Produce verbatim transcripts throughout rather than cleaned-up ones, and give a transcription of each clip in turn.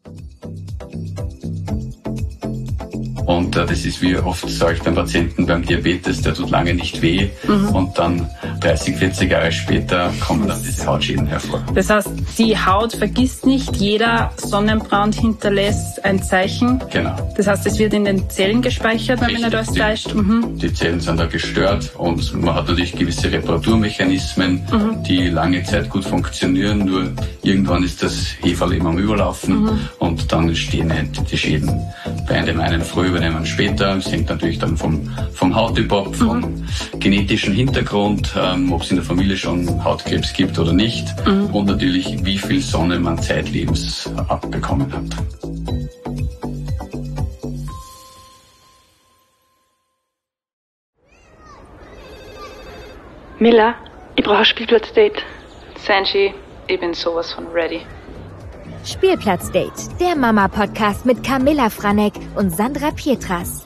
Und äh, das ist, wie oft sage ich beim Patienten beim Diabetes, der tut lange nicht weh mhm. und dann dreißig, vierzig Jahre später kommen dann diese Hautschäden hervor. Das heißt, die Haut vergisst nicht, jeder Sonnenbrand hinterlässt ein Zeichen. Genau. Das heißt, es wird in den Zellen gespeichert, wenn Richtig, man nicht alles täuscht. Mhm. Die Zellen sind da gestört und man hat natürlich gewisse Reparaturmechanismen, mhm. die lange Zeit gut funktionieren, nur irgendwann ist das Heferl eben am Überlaufen mhm. und dann entstehen die Schäden. Bei dem einen früher, bei dem einen später. Es hängt natürlich dann vom, vom Hauttyp ab, vom mhm. genetischen Hintergrund, ähm, ob es in der Familie schon Hautkrebs gibt oder nicht mhm. und natürlich, wie viel Sonne man zeitlebens abbekommen hat. Miller, ich brauche ein Spielplatzdate. Sanji, ich bin sowas von ready. Spielplatzdate, der Mama-Podcast mit Camilla Franek und Sandra Pietras.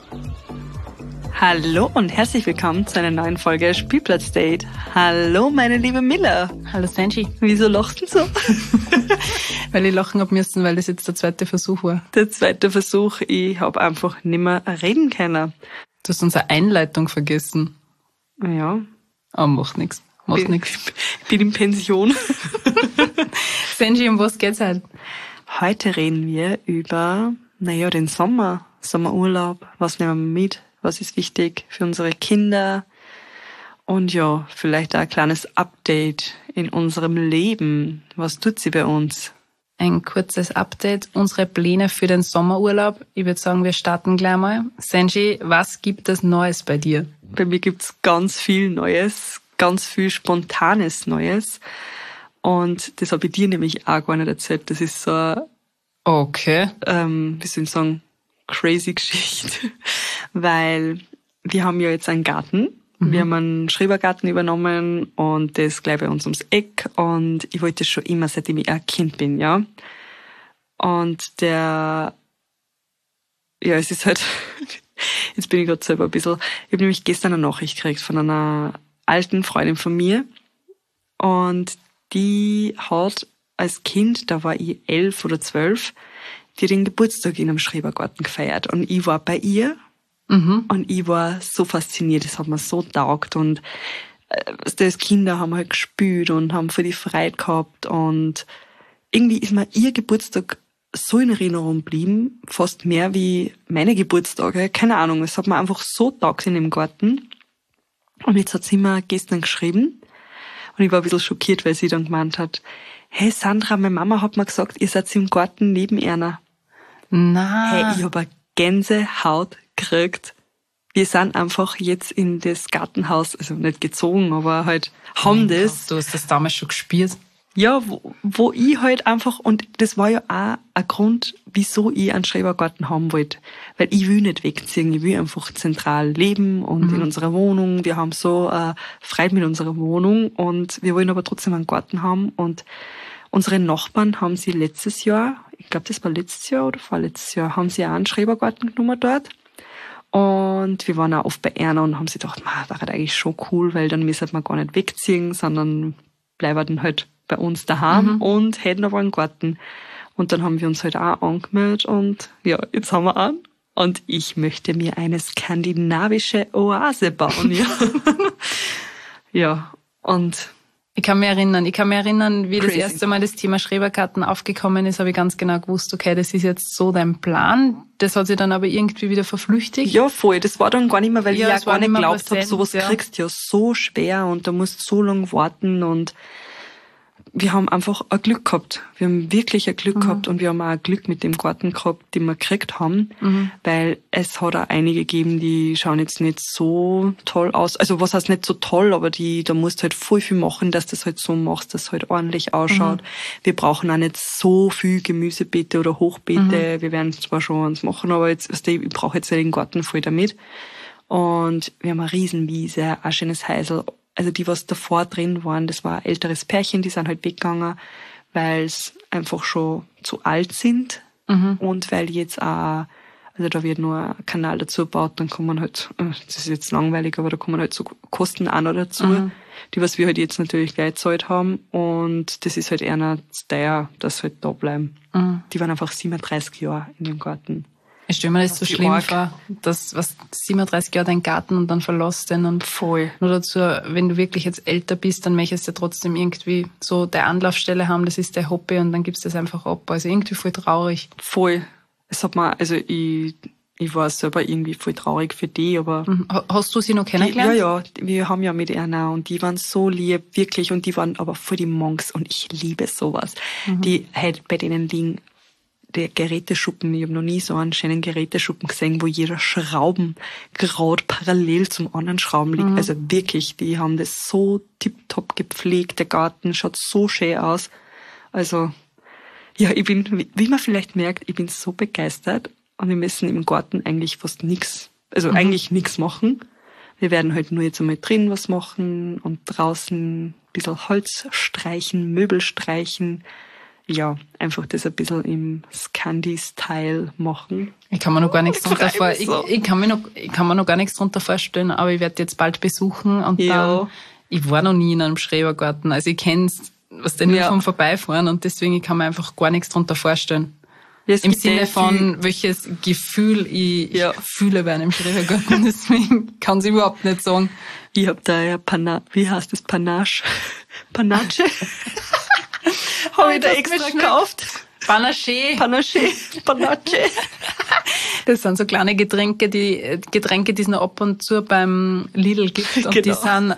Hallo und herzlich willkommen zu einer neuen Folge Spielplatzdate. Hallo, meine liebe Miller. Hallo, Sanji. Wieso lachst du so? Weil ich lachen hab müssen, weil das jetzt der zweite Versuch war. Der zweite Versuch, ich hab einfach nimmer reden können. Du hast unsere Einleitung vergessen. Ja. Aber macht nichts. Macht bin, nichts. Ich bin in Pension. Sanji, um was geht's heute? Heute reden wir über, naja, den Sommer, Sommerurlaub. Was nehmen wir mit? Was ist wichtig für unsere Kinder? Und ja, vielleicht auch ein kleines Update in unserem Leben. Was tut sie bei uns? Ein kurzes Update. Unsere Pläne für den Sommerurlaub. Ich würde sagen, wir starten gleich mal. Sanji, was gibt es Neues bei dir? Bei mir gibt's ganz viel Neues, ganz viel spontanes Neues. Und das habe ich dir nämlich auch gar nicht erzählt. Das ist so eine, okay. ähm, wie soll ich sagen, crazy Geschichte. Weil wir haben ja jetzt einen Garten. Mhm. Wir haben einen Schrebergarten übernommen und das gleich bei uns ums Eck. Und ich wollte das schon immer, seitdem ich ein Kind bin, ja. Und der, ja, es ist halt, jetzt bin ich gerade selber ein bisschen, ich habe nämlich gestern eine Nachricht gekriegt von einer alten Freundin von mir. Und die hat als Kind, da war ich elf oder zwölf, die den Geburtstag in einem Schrebergarten gefeiert. Und ich war bei ihr mhm. und ich war so fasziniert, das hat mir so taugt. Und äh, als Kinder haben halt gespielt und haben für die Freude gehabt. Und irgendwie ist mir ihr Geburtstag so in Erinnerung geblieben, fast mehr wie meine Geburtstage. Keine Ahnung, es hat mir einfach so taugt in dem Garten. Und jetzt hat sie mir gestern geschrieben, und ich war ein bisschen schockiert, weil sie dann gemeint hat, hey Sandra, meine Mama hat mir gesagt, ihr seid im Garten neben einer. Na. Hey, ich habe eine Gänsehaut gekriegt. Wir sind einfach jetzt in das Gartenhaus, also nicht gezogen, aber halt haben mein das. Gott, du hast das damals schon gespürt. Ja, wo, wo ich halt einfach, und das war ja auch ein Grund, wieso ich einen Schrebergarten haben wollte. Weil ich will nicht wegziehen, ich will einfach zentral leben und mhm. in unserer Wohnung. Wir haben so äh, Freude mit unserer Wohnung und wir wollen aber trotzdem einen Garten haben. Und unsere Nachbarn haben sie letztes Jahr, ich glaube das war letztes Jahr oder vorletztes Jahr, haben sie auch einen Schrebergarten genommen dort. Und wir waren auch oft bei Erna und haben sie gedacht, das wäre eigentlich schon cool, weil dann müssen wir gar nicht wegziehen, sondern bleiben dann halt bei uns daheim mhm. und hätten aber einen Garten. Und dann haben wir uns halt auch angemeldet und ja, jetzt haben wir an. Und ich möchte mir eine skandinavische Oase bauen, ja. Ja, und ich kann mich erinnern, ich kann mich erinnern, wie crazy. Das erste Mal das Thema Schrebergarten aufgekommen ist, habe ich ganz genau gewusst, okay, das ist jetzt so dein Plan. Das hat sich dann aber irgendwie wieder verflüchtigt. Ja, voll. Das war dann gar nicht mehr, weil ja, ich ja gar nicht geglaubt habe, sowas ja. kriegst du ja so schwer und da musst du so lange warten und wir haben einfach ein Glück gehabt. Wir haben wirklich ein Glück mhm. gehabt und wir haben auch ein Glück mit dem Garten gehabt, den wir gekriegt haben, mhm. weil es hat auch einige gegeben, die schauen jetzt nicht so toll aus. Also was heißt nicht so toll, aber die, da musst du halt voll viel machen, dass du das halt so machst, dass es halt ordentlich ausschaut. Mhm. Wir brauchen auch nicht so viel Gemüsebeete oder Hochbeete. Mhm. Wir werden zwar schon eins machen, aber jetzt, weißt du, ich brauche jetzt ja den Garten voll damit. Und wir haben eine Riesenwiese, ein schönes Heisel. Also die, was davor drin waren, das war ein älteres Pärchen, die sind halt weggegangen, weil es einfach schon zu alt sind mhm. und weil jetzt auch, also da wird nur ein Kanal dazu gebaut, dann kommen halt, das ist jetzt langweilig, aber da kommen halt so Kosten auch noch dazu. Mhm. die was wir halt jetzt natürlich gleich gezahlt haben. Und das ist halt eher zu teuer, dass sie halt da bleiben. Mhm. Die waren einfach siebenunddreißig Jahre in dem Garten. Ich stelle mir das so schlimm vor, dass was siebenunddreißig Jahre deinen Garten und dann verlässt den und voll. Nur dazu, wenn du wirklich jetzt älter bist, dann möchtest du ja trotzdem irgendwie so deine Anlaufstelle haben, das ist dein Hobby und dann gibst du das einfach ab. Also irgendwie voll traurig. Voll. Es hat mir, also ich, ich war selber irgendwie voll traurig für die, aber... Hast du sie noch kennengelernt? Die, ja, ja, wir haben ja mit einer und die waren so lieb, wirklich, und die waren aber voll die Monks und ich liebe sowas. Mhm. Die halt bei denen liegen der Geräteschuppen, ich habe noch nie so einen schönen Geräteschuppen gesehen, wo jeder Schrauben gerade parallel zum anderen Schrauben liegt. Mhm. Also wirklich, die haben das so tipptopp gepflegt, der Garten schaut so schön aus. Also, ja, ich bin, wie man vielleicht merkt, ich bin so begeistert und wir müssen im Garten eigentlich fast nichts, also mhm. eigentlich nichts machen. Wir werden halt nur jetzt einmal drin was machen und draußen ein bisschen Holz streichen, Möbel streichen. Ja, einfach das ein bisschen im Scandi-Style machen. Ich kann mir noch gar nichts drunter vor, ich, ich kann mir noch, ich kann mir noch gar nichts drunter vorstellen, aber ich werde jetzt bald besuchen und ja. dann, ich war noch nie in einem Schrebergarten, also ich kenn's, was denn nur ja. vom Vorbeifahren und deswegen ich kann mir einfach gar nichts drunter vorstellen. Ja, im Sinne von, welches Gefühl ich ja. fühle bei einem Schrebergarten, deswegen kann ich überhaupt nicht sagen. Ich hab da ja Pana, wie heißt das, Panache? Panache? Habe ich da extra gekauft. Panache. Panache. Panache. Das sind so kleine Getränke, die Getränke, die es noch ab und zu beim Lidl gibt. Und genau. die sind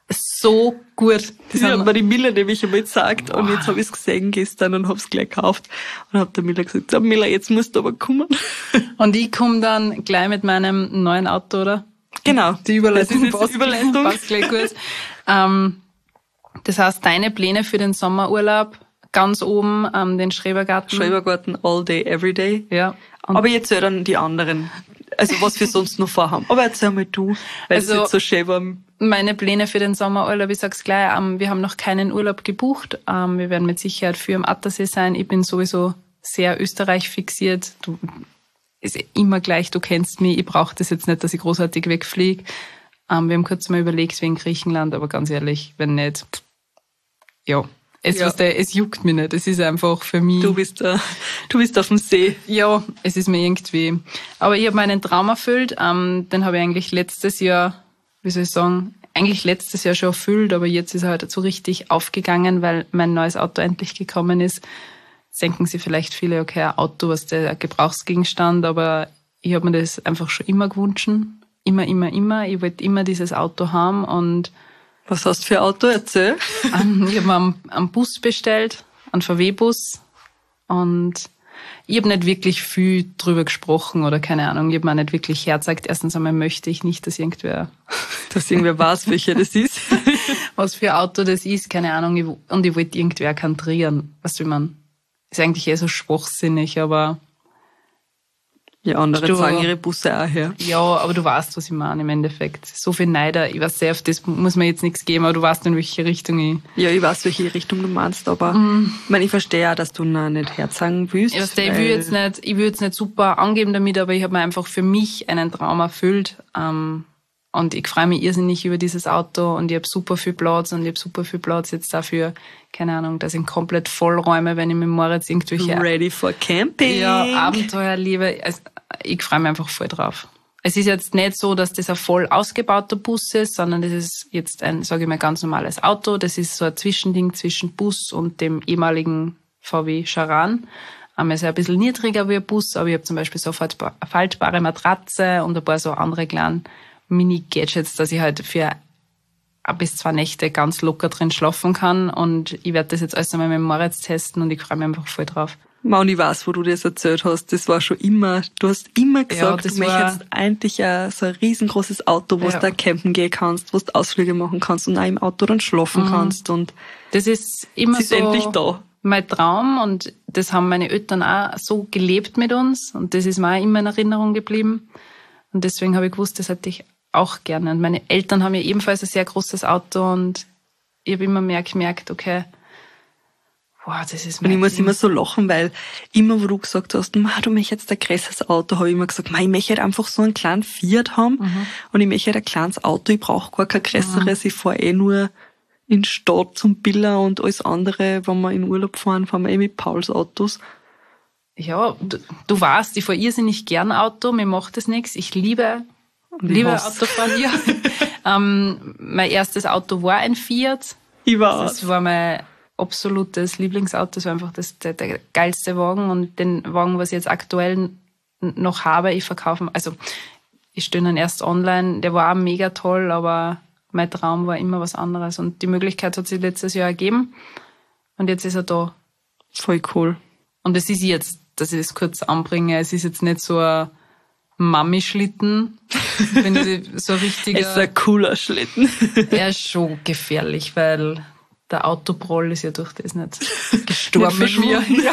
so gut. Die ja, hat mir die Miller nämlich einmal gesagt. Wow. Und jetzt habe ich es gesehen gestern und habe es gleich gekauft. Und habe der Miller gesagt, so, Miller, jetzt musst du aber kommen. Und ich komme dann gleich mit meinem neuen Auto, oder? Genau. Die Überleitung passt, Überleitung. passt gleich gut. ähm, das heißt, deine Pläne für den Sommerurlaub, ganz oben ähm, den Schrebergarten. Schrebergarten all day, every day. Ja. Und aber jetzt dann die anderen. Also was wir sonst noch vorhaben. Aber erzähl mal du, weil also, es jetzt so schön war. Meine Pläne für den Sommerurlaub, ich sag's gleich, ähm, wir haben noch keinen Urlaub gebucht. Ähm, wir werden mit Sicherheit für am Attersee sein. Ich bin sowieso sehr Österreich fixiert. Du, ist immer gleich, du kennst mich. Ich brauche das jetzt nicht, dass ich großartig wegfliege. Ähm, wir haben kurz mal überlegt wegen Griechenland, aber ganz ehrlich, wenn nicht, ja. Es, ja. was der, es juckt mich nicht. Es ist einfach für mich... Du bist da, du bist auf dem See. Ja, es ist mir irgendwie... Aber ich habe meinen Traum erfüllt. Ähm, den habe ich eigentlich letztes Jahr, wie soll ich sagen, eigentlich letztes Jahr schon erfüllt, aber jetzt ist er halt so richtig aufgegangen, weil mein neues Auto endlich gekommen ist. Jetzt denken sich vielleicht viele, okay, ein Auto, was der Gebrauchsgegenstand, aber ich habe mir das einfach schon immer gewünscht. Immer, immer, immer. Ich wollte immer dieses Auto haben und... Was hast du für ein Auto? Erzähl. Ich habe mir einen Bus bestellt, einen V W-Bus. Und ich habe nicht wirklich viel drüber gesprochen oder keine Ahnung. Ich habe mir nicht wirklich hergezeigt. Erstens einmal möchte ich nicht, dass irgendwer... dass irgendwer weiß, welcher das ist. Was für ein Auto das ist, keine Ahnung. Und ich wollte irgendwer kantrieren. Weißt du, wie man... Ist eigentlich eher so schwachsinnig, aber... Ja, andere du, sagen ihre Busse auch her. Ja, aber du weißt, was ich meine im Endeffekt. So viel Neider, ich weiß sehr, auf das muss mir jetzt nichts geben, aber du weißt, in welche Richtung ich... Ja, ich weiß, welche Richtung du meinst, aber mm. ich meine, ich verstehe auch, dass du noch nicht herzagen willst. Ich, weiß, ich will jetzt nicht, ich will jetzt nicht super angeben damit, aber ich habe mir einfach für mich einen Traum erfüllt. Ähm, und ich freue mich irrsinnig über dieses Auto und ich habe super viel Platz und ich habe super viel Platz jetzt dafür, keine Ahnung, dass ich komplett vollräume, wenn ich mit Moritz irgendwelche... Ready for camping. Ja, Abenteuer liebe. Also, ich freue mich einfach voll drauf. Es ist jetzt nicht so, dass das ein voll ausgebauter Bus ist, sondern das ist jetzt ein, sage ich mal, ganz normales Auto. Das ist so ein Zwischending zwischen Bus und dem ehemaligen V W Charan. Ähm, es ist ein bisschen niedriger wie ein Bus, aber ich habe zum Beispiel so eine faltbare Matratze und ein paar so andere kleine Mini-Gadgets, dass ich halt für ein bis zwei Nächte ganz locker drin schlafen kann. Und ich werde das jetzt alles einmal mit Moritz testen und ich freue mich einfach voll drauf. Mann, ich weiß, wo du das erzählt hast. Das war schon immer, du hast immer gesagt, ja, du möchtest eigentlich ein, so ein riesengroßes Auto, wo ja. du da campen gehen kannst, wo du Ausflüge machen kannst und auch im Auto dann schlafen mhm. kannst. Und das ist immer ist so endlich da. Mein Traum und das haben meine Eltern auch so gelebt mit uns und das ist mir auch immer in Erinnerung geblieben. Und deswegen habe ich gewusst, das hätte ich auch gerne. Und meine Eltern haben ja ebenfalls ein sehr großes Auto und ich habe immer mehr gemerkt, okay, wow, das ist mein Und ich muss Ding. immer so lachen, weil immer, wo du gesagt hast, du möchtest jetzt ein größeres Auto, habe ich immer gesagt, ich möchte halt einfach so einen kleinen Fiat haben mhm. und ich möchte halt ein kleines Auto, ich brauche gar kein größeres, mhm. ich fahre eh nur in die Stadt zum Biller und alles andere, wenn wir in Urlaub fahren, fahren wir eh mit Pauls Autos. Ja, du, du weißt, ich fahre irrsinnig gern Auto, mir macht das nichts. Ich liebe, Und ich liebe hasse. Autofahren. Ja. ähm, mein erstes Auto war ein Fiat. Ich weiß. Das war mein absolutes Lieblingsauto. Das war einfach das, der, der geilste Wagen. Und den Wagen, was ich jetzt aktuell noch habe, ich verkaufe, also ich stelle ihn erst online. Der war auch mega toll, aber mein Traum war immer was anderes. Und die Möglichkeit hat sich letztes Jahr ergeben. Und jetzt ist er da. Voll cool. Und es ist jetzt, dass ich das kurz anbringe, es ist jetzt nicht so ein Mami-Schlitten. Wenn ich so ein richtiger. Es ist ein cooler Schlitten. Er ist schon gefährlich, weil der Autoproll ist ja durch das nicht gestorben mit mir. Ja.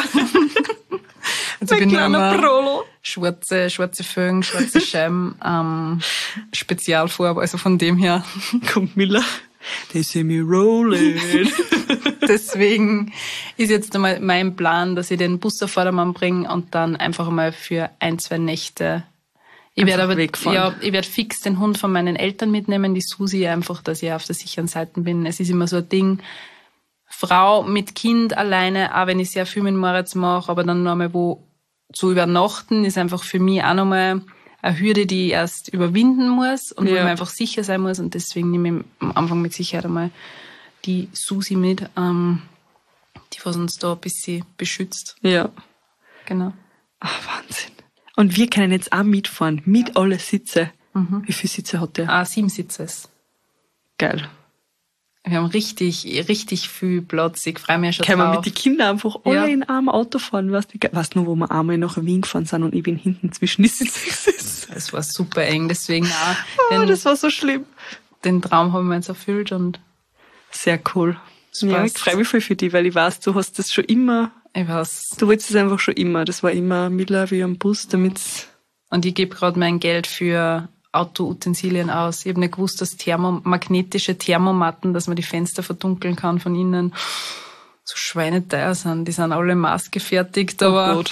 Also bin ich immer Prolo. schwarze, schwarze Föhn, schwarze Scheiben, ähm, Spezialfarbe, also von dem her. Kommt Miller. They see me rolling. Deswegen ist jetzt einmal mein Plan, dass ich den Bus auf Vordermann bringe und dann einfach mal für ein, zwei Nächte. Ich werde aber, wegfahren. ja, ich werde fix den Hund von meinen Eltern mitnehmen, die Susi, einfach, dass ich auf der sicheren Seite bin. Es ist immer so ein Ding, Frau mit Kind alleine, auch wenn ich sehr viel mit Moritz mache, aber dann noch einmal wo zu übernachten, ist einfach für mich auch nochmal eine Hürde, die ich erst überwinden muss und Ja. wo ich mir einfach sicher sein muss. Und deswegen nehme ich am Anfang mit Sicherheit einmal die Susi mit, ähm, die was uns da ein bisschen beschützt. Ja. Genau. Ach, Wahnsinn. Und wir können jetzt auch mitfahren, mit alle Sitze. Wie viele Sitze hat der? Ah, sieben Sitze ist. Geil. Wir haben richtig, richtig viel Platz. Ich freue mich schon Können wir drauf. mit den Kindern einfach alle Ja. in einem Auto fahren. Weißt du, weißt du noch, wo wir einmal nach Wien gefahren sind und ich bin hinten zwischen die Sitze gesessen. Das war super eng, deswegen auch Oh, den, das war so schlimm. den Traum haben wir jetzt erfüllt und Sehr cool. Das Ja, ich passt. freue mich voll für dich, weil ich weiß, du hast das schon immer, ich weiß. du wolltest es einfach schon immer. Das war immer Miller wie am Bus, damit's. Und ich gebe gerade mein Geld für Autoutensilien aus. Ich habe nicht gewusst, dass Thermo, magnetische Thermomatten, dass man die Fenster verdunkeln kann von innen, so schweineteuer sind. Die sind alle maßgefertigt, aber Oh Gott.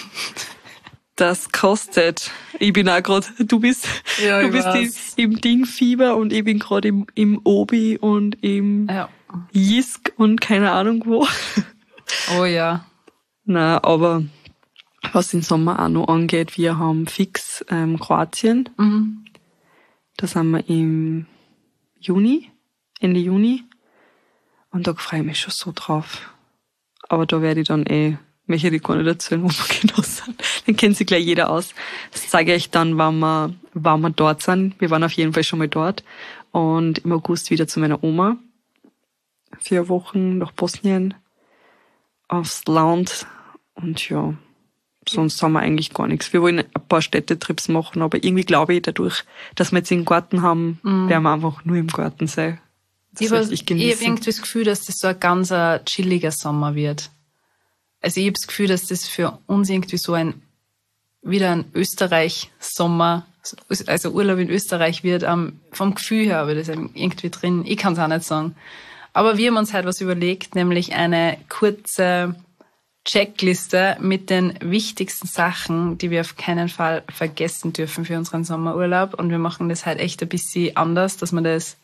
Das kostet. Ich bin auch gerade, du bist, Ja, du ich bist weiß. die, im Dingfieber und ich bin gerade im, im Obi und im ja. Jisk und keine Ahnung wo. Oh ja. Na, aber was den Sommer auch noch angeht, wir haben fix ähm, Kroatien. Mhm. Da sind wir im Juni, Ende Juni. Und da freue ich mich schon so drauf. Aber da werde ich dann eh, möchte ich gar nicht erzählen, wo wir genau sind. Dann kennt sich gleich jeder aus. Das zeige ich dann, wann wir, wann wir dort sind. Wir waren auf jeden Fall schon mal dort. Und im August wieder zu meiner Oma. Vier Wochen nach Bosnien. Aufs Land. Und ja, sonst haben wir eigentlich gar nichts. Wir wollen ein paar Städtetrips machen, aber irgendwie glaube ich, dadurch, dass wir jetzt einen Garten haben, Mhm. werden wir einfach nur im Garten sein. Das Ich habe richtig hab genießen. irgendwie das Gefühl, dass das so ein ganz ein chilliger Sommer wird. Also ich habe das Gefühl, dass das für uns irgendwie so ein, wieder ein Österreich-Sommer, also Urlaub in Österreich wird. Ähm, vom Gefühl her habe ich das irgendwie drin. Ich kann es auch nicht sagen. Aber wir haben uns halt was überlegt, nämlich eine kurze Checkliste mit den wichtigsten Sachen, die wir auf keinen Fall vergessen dürfen für unseren Sommerurlaub. Und wir machen das halt echt ein bisschen anders, dass wir das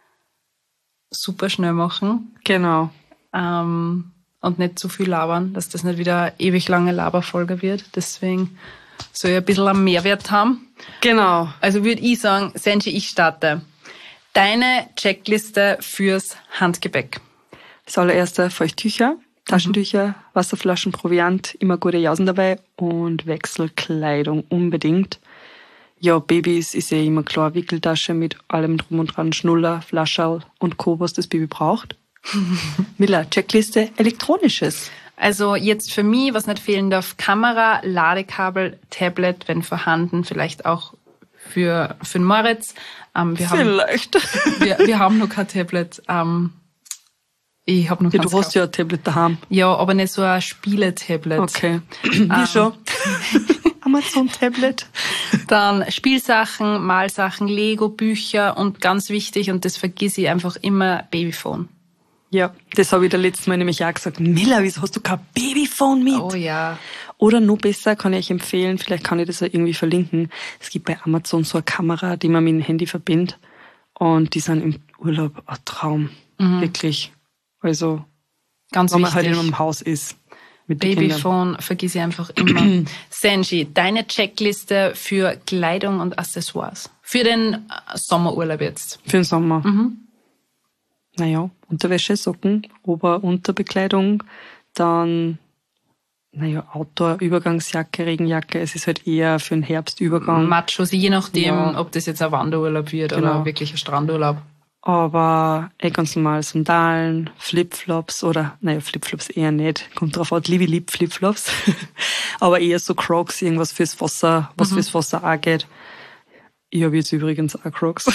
super schnell machen Genau. ähm, und nicht zu viel labern, dass das nicht wieder eine ewig lange Laberfolge wird. Deswegen soll ich ein bisschen einen Mehrwert haben. Genau. Also würde ich sagen, Senji, ich starte. Deine Checkliste fürs Handgepäck. Das allererste Feuchttücher, Taschentücher, Wasserflaschen, Proviant, immer gute Jausen dabei und Wechselkleidung unbedingt. Ja, Babys ist eh immer klar, Wickeltasche mit allem drum und dran, Schnuller, Flascherl und Co., was das Baby braucht. Miller, Checkliste, Elektronisches. Also jetzt für mich, was nicht fehlen darf, Kamera, Ladekabel, Tablet, wenn vorhanden, vielleicht auch für, für den Moritz. Ähm, wir, haben, Vielleicht. wir, wir haben noch kein Tablet. Ähm, ich habe noch Ja, keins du hast gekauft. ja ein Tablet daheim. Ja, aber nicht so ein Spiele-Tablet. Okay. Wir schon. Amazon-Tablet. Dann Spielsachen, Malsachen, Lego-Bücher und ganz wichtig, und das vergiss ich einfach immer, Babyphone. Ja, das habe ich da letztes Mal nämlich auch gesagt. Miller, wieso hast du kein Babyphone mit? Oh ja. Oder noch besser, kann ich euch empfehlen, vielleicht kann ich das auch irgendwie verlinken. Es gibt bei Amazon so eine Kamera, die man mit dem Handy verbindet. Und die sind im Urlaub ein Traum. Mhm. Wirklich. Also, ganz wenn wichtig. man halt in einem Haus ist. Mit den Babyphone vergiss ich einfach immer. Senji, deine Checkliste für Kleidung und Accessoires. Für den Sommerurlaub jetzt. Für den Sommer. Mhm. Naja, Unterwäsche, Socken, Ober-, Unterbekleidung, dann, naja, Outdoor, Übergangsjacke, Regenjacke. Es ist halt eher für den Herbstübergang. Machos, je nachdem, Ja. ob das jetzt ein Wanderurlaub wird Genau. oder wirklich ein Strandurlaub. Aber eh ganz normal Sandalen, Flipflops oder, naja, Flipflops eher nicht. Kommt drauf an, liebe lieb Flipflops. Aber eher so Crocs, irgendwas fürs Wasser, was Mhm. fürs Wasser auch geht. Ich habe jetzt übrigens auch Crocs.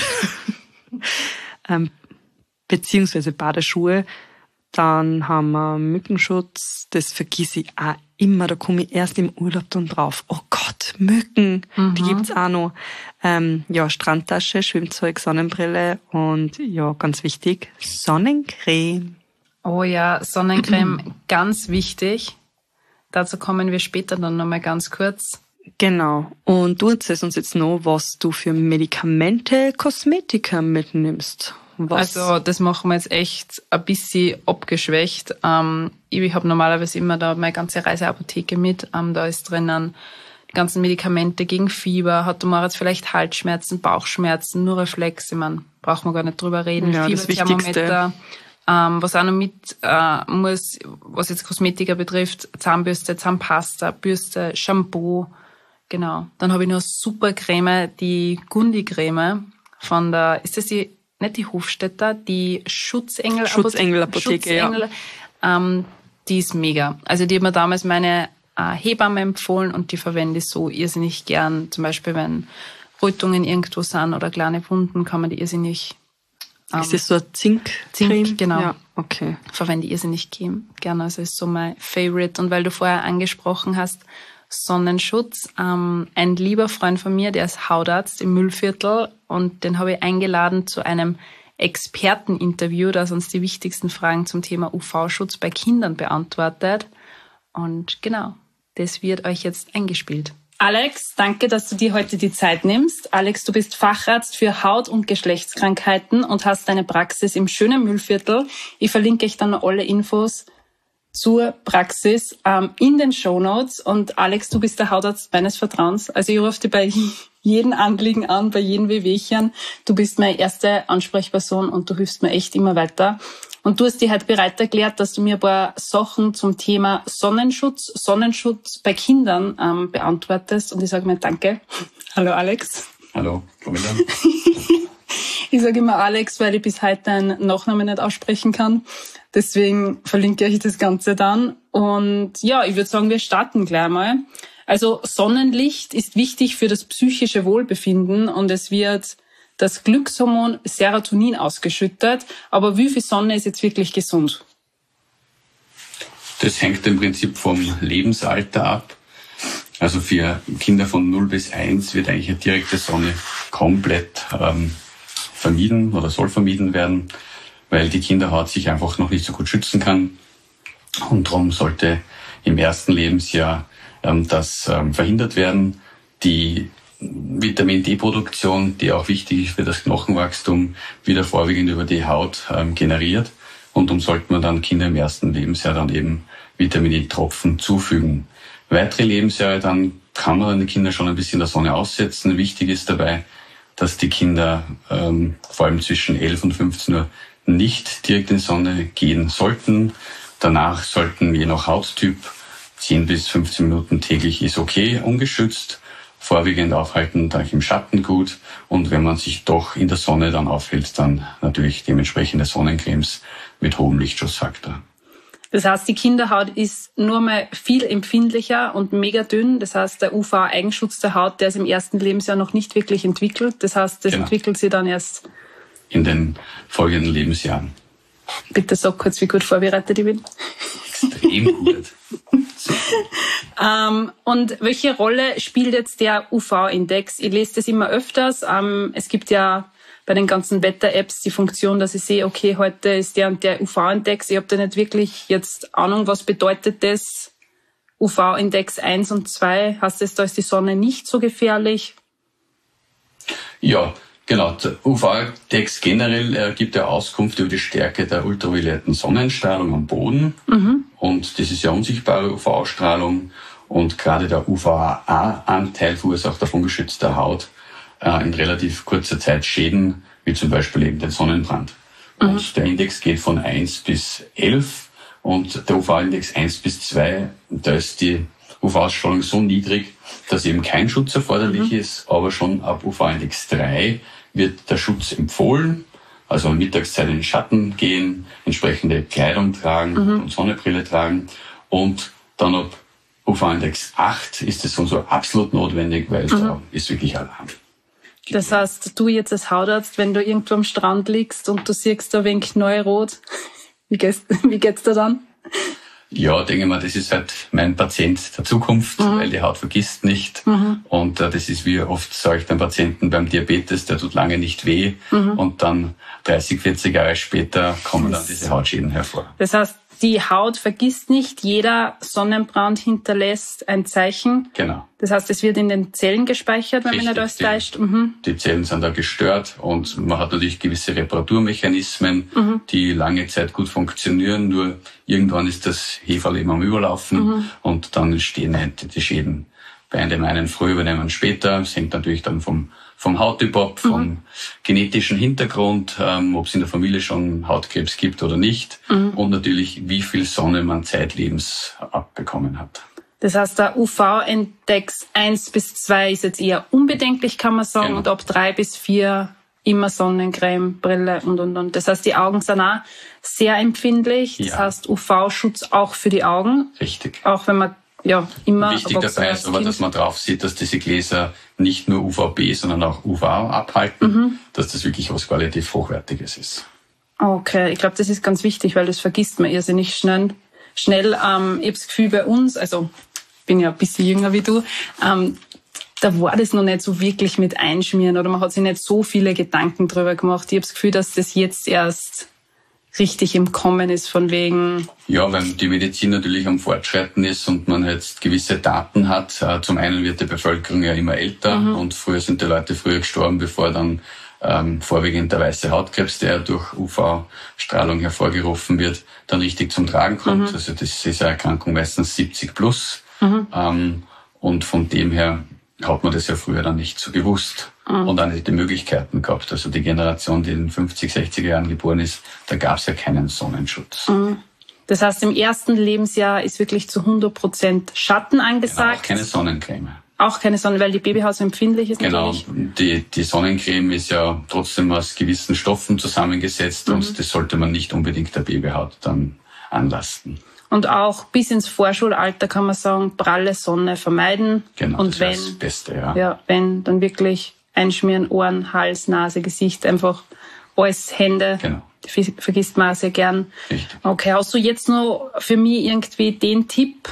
ähm, beziehungsweise Badeschuhe. Dann haben wir Mückenschutz. Das vergiss ich auch immer. Da komme ich erst im Urlaub dann drauf. Oh Gott, Mücken. Mhm. Die gibt's auch noch. Ähm, ja, Strandtasche, Schwimmzeug, Sonnenbrille und ja, ganz wichtig, Sonnencreme. Oh ja, Sonnencreme, ganz wichtig. Dazu kommen wir später dann nochmal ganz kurz. Genau. Und du erzählst uns jetzt noch, was du für Medikamente, Kosmetika mitnimmst. Was? Also das machen wir jetzt echt ein bisschen abgeschwächt. Ähm, ich habe normalerweise immer da meine ganze Reiseapotheke mit. Ähm, da ist drinnen die ganzen Medikamente gegen Fieber. Hat der Moritz vielleicht Halsschmerzen, Bauchschmerzen, nur Reflex. Ich meine, braucht man gar nicht drüber reden. Ja, das Fieberthermometer. Ähm, was auch noch mit äh, muss, was jetzt Kosmetika betrifft, Zahnbürste, Zahnpasta, Bürste, Shampoo. Genau. Dann habe ich noch eine super Creme, die Gundi-Creme von der, ist das die, nicht die Hofstädter, die Schutzengel Schutzengel-Apotheke, Schutzengel, ja. Ähm, die ist mega. Also die hat mir damals meine äh, Hebamme empfohlen und die verwende ich so irrsinnig gern. Zum Beispiel, wenn Rötungen irgendwo sind oder kleine Wunden, kann man die irrsinnig ähm, ist das so ein Zinkcreme? Zink, genau. Ja, okay. verwende ich irrsinnig gerne. Also ist so mein Favorite. Und weil du vorher angesprochen hast, Sonnenschutz. Ähm, ein lieber Freund von mir, der ist Hautarzt im Müllviertel und den habe ich eingeladen zu einem Experteninterview, das uns die wichtigsten Fragen zum Thema U V-Schutz bei Kindern beantwortet. Und genau, das wird euch jetzt eingespielt. Alex, danke, dass du dir heute die Zeit nimmst. Alex, du bist Facharzt für Haut- und Geschlechtskrankheiten und hast deine Praxis im schönen Müllviertel. Ich verlinke euch dann noch alle Infos zur Praxis ähm, in den Shownotes. Und Alex, du bist der Hautarzt meines Vertrauens. Also ich rufe dich bei jedem Anliegen an, bei jedem Wehwehchen. Du bist meine erste Ansprechperson und du hilfst mir echt immer weiter. Und du hast dir halt bereit erklärt, dass du mir ein paar Sachen zum Thema Sonnenschutz, Sonnenschutz bei Kindern ähm, beantwortest. Und ich sage mir danke. Hallo Alex. Hallo, Camilla. Ich sage immer Alex, weil ich bis heute deinen Nachnamen nicht aussprechen kann. Deswegen verlinke ich das Ganze dann. Und ja, ich würde sagen, wir starten gleich mal. Also Sonnenlicht ist wichtig für das psychische Wohlbefinden und es wird das Glückshormon Serotonin ausgeschüttet. Aber wie viel Sonne ist jetzt wirklich gesund? Das hängt im Prinzip vom Lebensalter ab. Also für Kinder von null bis eins wird eigentlich eine direkte Sonne komplett ähm, vermieden oder soll vermieden werden, weil die Kinderhaut sich einfach noch nicht so gut schützen kann. Und darum sollte im ersten Lebensjahr ähm, das ähm, verhindert werden. Die Vitamin-D-Produktion, die auch wichtig ist für das Knochenwachstum, wieder vorwiegend über die Haut ähm, generiert. Und darum sollte man dann Kinder im ersten Lebensjahr dann eben Vitamin-D-Tropfen zufügen. Weitere Lebensjahre dann kann man den Kindern schon ein bisschen der Sonne aussetzen. Wichtig ist dabei, dass die Kinder ähm, vor allem zwischen elf und fünfzehn Uhr nicht direkt in die Sonne gehen sollten. Danach sollten je nach Hauttyp zehn bis fünfzehn Minuten täglich ist okay, ungeschützt. Vorwiegend aufhalten, dann im Schatten gut. Und wenn man sich doch in der Sonne dann aufhält, dann natürlich dementsprechende Sonnencremes mit hohem Lichtschutzfaktor. Das heißt, die Kinderhaut ist nur mal viel empfindlicher und mega dünn. Das heißt, der U V-Eigenschutz der Haut, der ist im ersten Lebensjahr noch nicht wirklich entwickelt. Das heißt, das Genau. entwickelt sich dann erst In den folgenden Lebensjahren. Bitte sag kurz, wie gut vorbereitet ich bin. Extrem gut. Ähm, und welche Rolle spielt jetzt der U V-Index? Ich lese das immer öfters. Ähm, es gibt ja bei den ganzen Wetter-Apps die Funktion, dass ich sehe, okay, heute ist der und der U V-Index. Ich habe da nicht wirklich jetzt Ahnung, was bedeutet das? U V-Index eins und zwei. Heißt das, da ist die Sonne nicht so gefährlich? Ja, Genau, der U V-Index generell äh, gibt ja Auskunft über die Stärke der ultravioletten Sonnenstrahlung am Boden. Mhm. Und das ist ja unsichtbare U V-Strahlung. Und gerade der U V A-Anteil verursacht auf ungeschützter Haut äh, in relativ kurzer Zeit Schäden, wie zum Beispiel eben den Sonnenbrand. Mhm. Und der Index geht von eins bis elf und der U V-Index eins bis zwei, da ist die U V-Strahlung so niedrig, dass eben kein Schutz erforderlich mhm. ist, aber schon ab U V-Index drei wird der Schutz empfohlen, also Mittagszeit in den Schatten gehen, entsprechende Kleidung tragen mhm. und Sonnenbrille tragen. Und dann ab U V-Index acht ist es so absolut notwendig, weil mhm. da ist wirklich Alarm. Das heißt, du jetzt als Hautarzt, wenn du irgendwo am Strand liegst und du siehst da ein wenig Neurot, wie geht's, wie geht's dir dann? Ja, denke mal, das ist halt mein Patient der Zukunft, mhm. weil die Haut vergisst nicht. Mhm. Und äh, das ist, wie oft sage ich den Patienten beim Diabetes, der tut lange nicht weh. Mhm. Und dann dreißig, vierzig Jahre später kommen dann diese Hautschäden hervor. Das heißt, die Haut vergisst nicht, jeder Sonnenbrand hinterlässt ein Zeichen. Genau. Das heißt, es wird in den Zellen gespeichert, wenn Richtig, man nicht alles täuscht. Mhm. Die Zellen sind da gestört und man hat natürlich gewisse Reparaturmechanismen, mhm. die lange Zeit gut funktionieren, nur irgendwann ist das Heferl eben am Überlaufen mhm. und dann entstehen halt die Schäden. Bei dem einen früher, bei dem anderen später. Das hängt natürlich dann vom vom Hauttyp ab, vom mhm. genetischen Hintergrund, ähm, ob es in der Familie schon Hautkrebs gibt oder nicht mhm. und natürlich, wie viel Sonne man zeitlebens abbekommen hat. Das heißt, der U V-Index eins bis zwei ist jetzt eher unbedenklich, kann man sagen, genau. Und ab drei bis vier immer Sonnencreme, Brille und, und, und. Das heißt, die Augen sind auch sehr empfindlich. Das ja. heißt, U V-Schutz auch für die Augen. Richtig. Auch wenn man ja immer... Wichtig dabei ist aber, dass man drauf sieht, dass diese Gläser nicht nur U V B, sondern auch U V abhalten, mhm. dass das wirklich was qualitativ Hochwertiges ist. Okay, ich glaube, das ist ganz wichtig, weil das vergisst man irrsinnig schnell. Schnell, ähm, ich habe das Gefühl bei uns, also ich bin ja ein bisschen jünger wie du, ähm, da war das noch nicht so wirklich mit Einschmieren oder man hat sich nicht so viele Gedanken drüber gemacht. Ich habe das Gefühl, dass das jetzt erst richtig im Kommen ist, von wegen... Ja, weil die Medizin natürlich am Fortschreiten ist und man jetzt gewisse Daten hat. Zum einen wird die Bevölkerung ja immer älter mhm. und früher sind die Leute früher gestorben, bevor dann ähm, vorwiegend der weiße Hautkrebs, der durch U V-Strahlung hervorgerufen wird, dann richtig zum Tragen kommt. Mhm. Also das ist eine Erkrankung meistens siebzig plus. Mhm. Ähm, und von dem her hat man das ja früher dann nicht so gewusst. Mhm. Und auch nicht die Möglichkeiten gehabt. Also die Generation, die in den fünfzig, sechziger Jahren geboren ist, da gab es ja keinen Sonnenschutz. Mhm. Das heißt, im ersten Lebensjahr ist wirklich zu hundert Prozent Schatten angesagt. Genau, auch keine Sonnencreme. Auch keine Sonne, weil die Babyhaut so empfindlich ist natürlich. Genau, die, die Sonnencreme ist ja trotzdem aus gewissen Stoffen zusammengesetzt mhm. und das sollte man nicht unbedingt der Babyhaut dann anlasten. Und auch bis ins Vorschulalter kann man sagen, pralle Sonne vermeiden. Genau, und das wenn, ist das Beste, ja. Ja, wenn, dann wirklich einschmieren, Ohren, Hals, Nase, Gesicht, einfach alles, Hände. Genau. Die vergisst man auch sehr gern. Richtig. Okay, hast du jetzt noch für mich irgendwie den Tipp,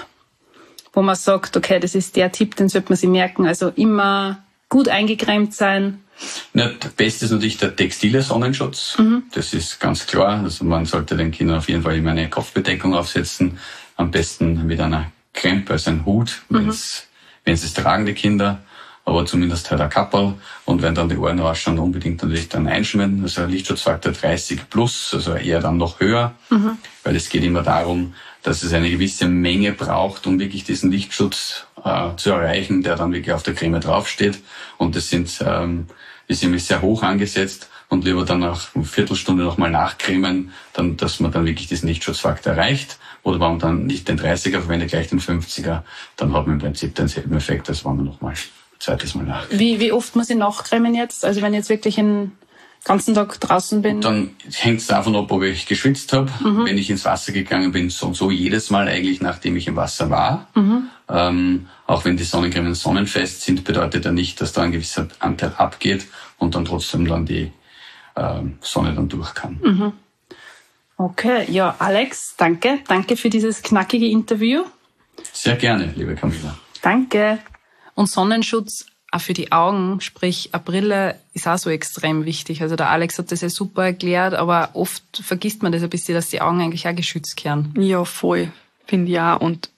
wo man sagt, okay, das ist der Tipp, den sollte man sich merken. Also immer gut eingecremt sein. Ja, das Beste ist natürlich der textile Sonnenschutz. Mhm. Das ist ganz klar. Also man sollte den Kindern auf jeden Fall immer eine Kopfbedeckung aufsetzen. Am besten mit einer Krempe, also ein Hut, mhm. wenn sie es tragen, die Kinder. Aber zumindest halt ein Kapperl. Und wenn dann die Ohren rausschauen, unbedingt natürlich dann einschmieren. Also ein Lichtschutzfaktor dreißig plus, also eher dann noch höher. Mhm. Weil es geht immer darum, dass es eine gewisse Menge braucht, um wirklich diesen Lichtschutz äh, zu erreichen, der dann wirklich auf der Creme draufsteht. Und das sind, ähm, ist nämlich sehr hoch angesetzt und lieber dann nach einer Viertelstunde nochmal nachcremen, dann, dass man dann wirklich diesen Lichtschutzfaktor erreicht. Oder wenn man dann nicht den dreißiger verwendet, gleich den fünfziger, dann hat man im Prinzip denselben Effekt, als wenn man nochmal zweites Mal nach. Wie, wie oft muss ich nachcremen jetzt? Also wenn ich jetzt wirklich einen ganzen Tag draußen bin? Dann hängt es davon ab, ob ich geschwitzt habe. Mhm. Wenn ich ins Wasser gegangen bin, so und so jedes Mal eigentlich, nachdem ich im Wasser war. Mhm. Ähm, auch wenn die Sonnencremen sonnenfest sind, bedeutet ja nicht, dass da ein gewisser Anteil abgeht und dann trotzdem dann die ähm, Sonne dann durch kann. Mhm. Okay, ja, Alex, danke. Danke für dieses knackige Interview. Sehr gerne, liebe Camilla. Danke. Und Sonnenschutz auch für die Augen, sprich eine Brille, ist auch so extrem wichtig. Also der Alex hat das ja super erklärt, aber oft vergisst man das ein bisschen, dass die Augen eigentlich auch geschützt werden. Ja, voll, finde ich auch. Und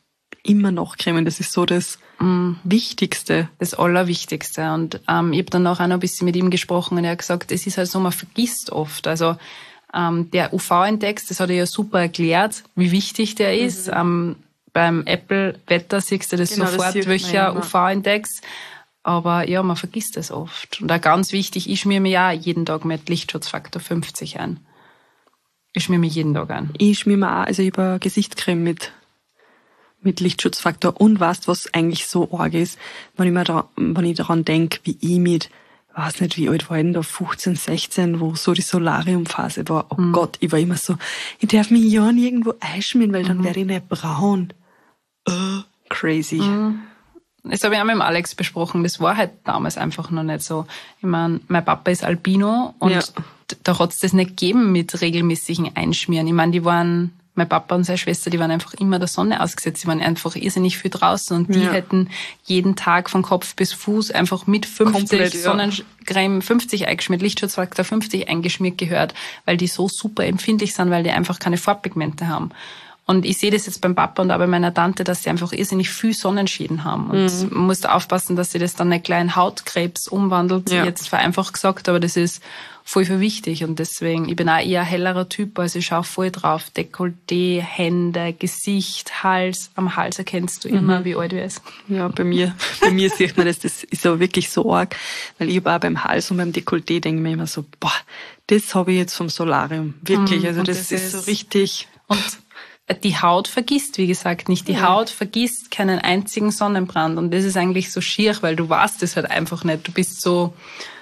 immer nachcremen. Das ist so das mm. Wichtigste. Das Allerwichtigste. Und ähm, ich habe dann auch noch ein bisschen mit ihm gesprochen und er hat gesagt, es ist halt so, man vergisst oft. Also ähm, der U V-Index, das hat er ja super erklärt, wie wichtig der mhm. ist. Ähm, beim Apple-Wetter siehst du das genau, sofort, das welcher U V-Index. Aber ja, man vergisst das oft. Und auch ganz wichtig, ich schmier mir ja jeden Tag mit Lichtschutzfaktor fünfzig ein. Ich schmier mir jeden Tag ein. Ich schmier mir auch, also ich habe Gesichtscreme mit, mit Lichtschutzfaktor. Und weißt, was eigentlich so arg ist, wenn ich mir da, wenn ich daran denke, wie ich mit, weiß nicht, wie alt war ich denn da, fünfzehn, sechzehn, wo so die Solariumphase war. Oh mhm. Gott, ich war immer so, ich darf mich ja nirgendwo einschmieren, weil dann mhm. werde ich nicht braun. Uh, crazy. Mhm. Das habe ich auch mit dem Alex besprochen. Das war halt damals einfach noch nicht so. Ich meine, mein Papa ist Albino und ja. da hat es das nicht gegeben mit regelmäßigen Einschmieren. Ich meine, die waren, mein Papa und seine Schwester, die waren einfach immer der Sonne ausgesetzt. Die waren einfach irrsinnig viel draußen und die ja. hätten jeden Tag von Kopf bis Fuß einfach mit fünfzig Komplett, ja. Sonnencreme fünfzig eingeschmiert, Lichtschutzfaktor fünfzig eingeschmiert gehört, weil die so super empfindlich sind, weil die einfach keine Farbpigmente haben. Und ich sehe das jetzt beim Papa und auch bei meiner Tante, dass sie einfach irrsinnig viel Sonnenschäden haben. Und mhm. man muss da aufpassen, dass sie das dann nicht gleich in Hautkrebs umwandelt, ja. jetzt vereinfacht gesagt, aber das ist voll für wichtig. Und deswegen, ich bin auch eher ein hellerer Typ, also ich schaue voll drauf. Dekolleté, Hände, Gesicht, Hals. Am Hals erkennst du immer, mhm. wie alt er ist. Ja, bei mir, bei mir sieht man das, das ist so wirklich so arg. Weil ich habe auch beim Hals und beim Dekolleté denke mir immer so, boah, das habe ich jetzt vom Solarium. Wirklich, also das, das ist, ist so richtig. Und die Haut vergisst, wie gesagt, nicht. Die ja. Haut vergisst keinen einzigen Sonnenbrand. Und das ist eigentlich so schier, weil du weißt es halt einfach nicht. Du bist so,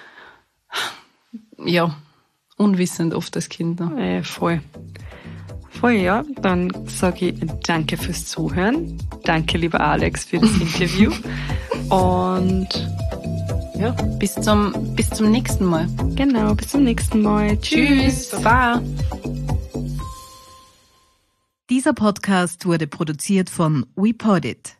ja, unwissend oft als Kind. Ne? Äh, voll. Voll, ja. Dann sage ich danke fürs Zuhören. Danke, lieber Alex, für das Interview. Und ja, bis zum, bis zum nächsten Mal. Genau, bis zum nächsten Mal. Tschüss. Tschüss. Baba. Dieser Podcast wurde produziert von WePodit.